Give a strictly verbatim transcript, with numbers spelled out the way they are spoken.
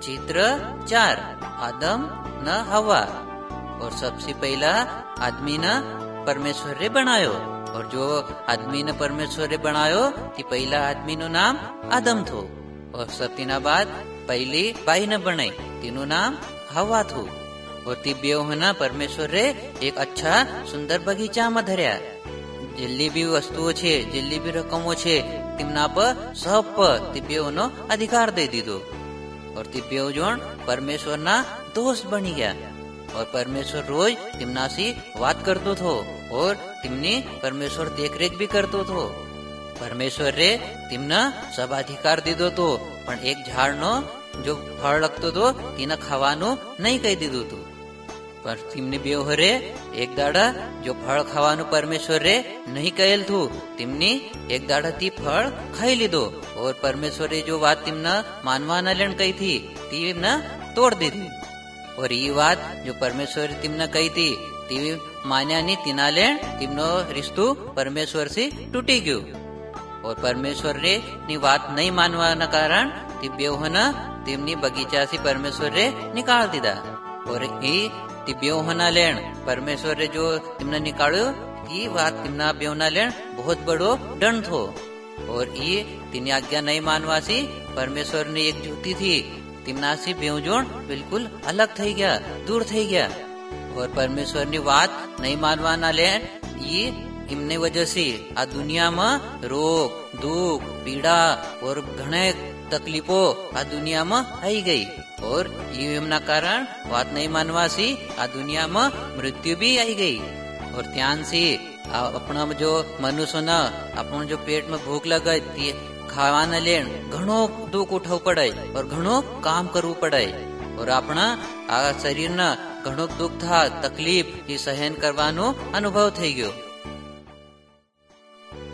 चित्र चार, आदम न हवा। और सबसे पहला आदमी न परमेश्वर रे बनायो, और जो आदमी ने परमेश्वर रे बनायो ती पहला आदमी नु नाम आदम थो। और सब तीना बाद पहली बाई न बनाई, तीनु नाम हवा थो। और ती बेओहना परमेश्वर रे एक अच्छा सुंदर बगीचा में धर्या। જેટલી બી વસ્તુઓ છે, જેટલી બી રકમો છે, તેમના પર સબ પર તે બેઓનો અધિકાર દઈ દીધો। और તે બેઓ જણ પરમેશ્વરના દોસ્ત બની ગયા। और परमेश्वर रोज તેમના सी વાત કરતો થો, और તેમની પરમેશ્वर देखरेख भी करतो थो। परमेश्वर रे તેમને सब अधिकार દીધો તો, પણ એક ઝાડનો જો ફળ લગતો તો તેને ખાવાનું નહીં કહી દીધું હતું। पर तिमने बेओहरे एक दाड़ा जो फल खावानु परमेश्वर रे नहीं कहेल थू, तिमनी एक दाड़ा ती फल खाई लीधो। और परमेश्वर रे जो बात तिमना मानवा न लेन कही थी तिमना तोड़ दी थी। और ये बात जो परमेश्वर तिमना कही थी ती मान्या नी तिना लेन तिमनो रिश्तो परमेश्वर से टूटी गयो। और परमेश्वर रे नी बात नहीं मानवा न कारण ती बेओहना तिमनी बगीचा से परमेश्वर रे निकाल दीदा। और ये ती बेओहना लेन परमेश्वर रे जो तिमने निकालो ये बात तिमना बेओना लेन बहुत बड़ो दंड थो। और ये तिनी आज्ञा नहीं मानवासी परमेश्वर ने एक ज्योति थी तिमना से बेओजोण बिल्कुल अलग थई गया, दूर थई गया। और परमेश्वर ने बात नहीं मानवाना लेन ये इमने वजह से आ दुनिया में रोग, दुख, पीड़ा और घणे तकलीफो आ दुनिया में आई गई। और ये एमना कारण बात नहीं मानवासी आ दुनिया में मृत्यु भी आई गई। और ध्यान से अपना जो मनुष्य न अपन जो पेट में भूख लगे खावा न लेन घणो दुख उठाव पड़े और घणो काम करवू पड़े। और अपना आ शरीर न घणो दुख था, तकलीफ ये सहन करवानो अनुभव थई गयो।